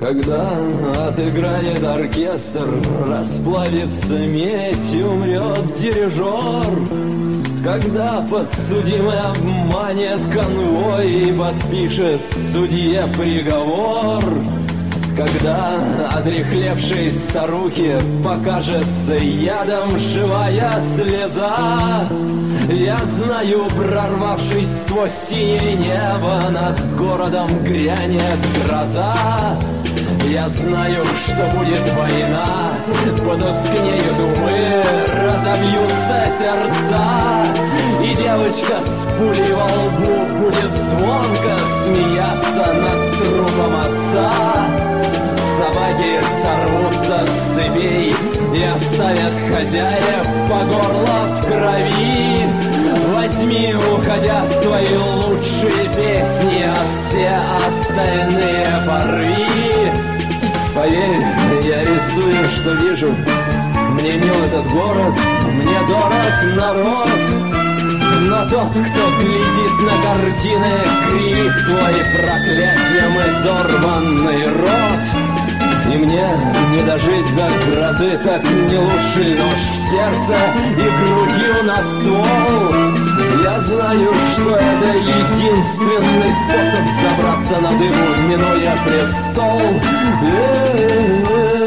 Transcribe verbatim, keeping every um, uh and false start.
Когда отыграет оркестр, расплавится медь и умрет дирижер. Когда подсудимый обманет конвой и подпишет судье приговор. Когда одряхлевшей старухе покажется ядом живая слеза. Я знаю, прорвавшись сквозь синее небо, над городом грянет гроза. Я знаю, что будет война, потускнеют умы, разобьются сердца. И девочка с пулей во лбу будет звонко смеяться над трупом отца. Собаки сорвутся с цепей и оставят хозяев по горло в крови. Возьми, уходя, свои лучшие песни, а все остальные порви. Поверь, я рисую, что вижу. Мне мил этот город, мне дорог народ. Но тот, кто глядит на картины, кривит свой проклятием изорванный рот. И мне не дожить до грозы, так не лучший нож в сердце и грудью на ствол. Я знаю, что это единственный способ забраться на дыбу, минуя престол.